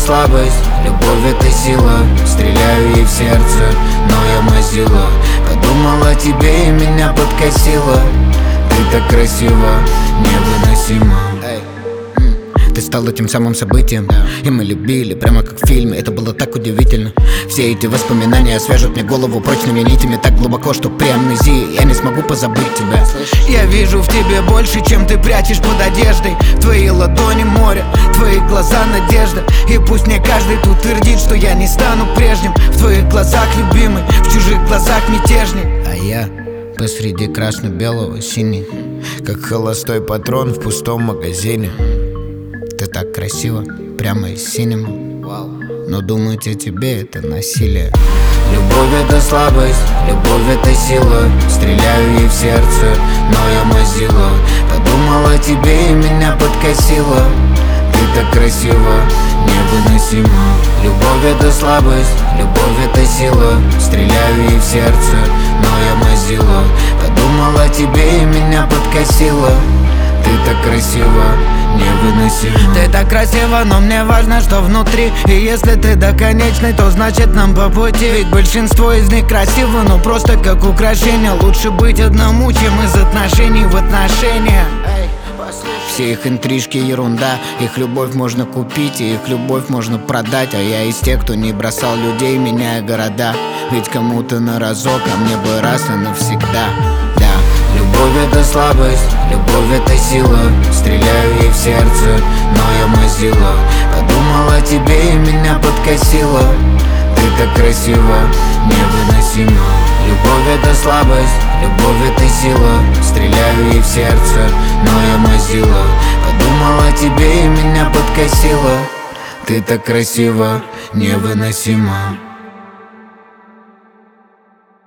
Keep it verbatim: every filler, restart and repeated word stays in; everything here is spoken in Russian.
слабость, любовь это сила. Стреляю ей в сердце, но я мазила. Подумала о тебе и меня подкосила. Ты так красива, невыносима. Ты стала тем самым событием, и мы любили, прямо как в фильме. Это было так удивительно. Все эти воспоминания свяжут мне голову прочными нитями так глубоко, что при амнезии я не смогу позабыть тебя. Я вижу в тебе больше, чем ты прячешь под одеждой. Твои ладони море, твои глаза надежда. И пусть мне каждый тут твердит, что я не стану прежним. В твоих глазах любимый, в чужих глазах мятежник. А я посреди красно-белого синий, как холостой патрон в пустом магазине. Ты так красиво, прямо из синема. Но думать о тебе это насилие. Любовь это слабость, любовь это сила. Стреляю ей в сердце, но я мазила. Подумала о тебе и меня подкосила. Ты так красива, невыносима. Любовь это слабость, любовь это сила. Стреляю ей в сердце, но я мазила. Подумала о тебе и меня подкосила. Ты так красива, невыносимо. Ты так красива, но мне важно, что внутри. И если ты до конечной, то значит нам по пути. Ведь большинство из них красиво, но просто как украшение. Лучше быть одному, чем из отношений в отношения. Все их интрижки ерунда. Их любовь можно купить, и их любовь можно продать. А я из тех, кто не бросал людей, меняя города. Ведь кому-то на разок, а мне бы раз и навсегда. Да. Любовь это слабость, любовь это сила. Стреляю ей в сердце, но я мазила. Подумала о тебе и меня подкосила. Ты так красива, невыносима. Любовь это слабость, любовь это сила. Стреляю ей в сердце, но я мазила. Подумала о тебе и меня подкосила. Ты так красива, невыносима.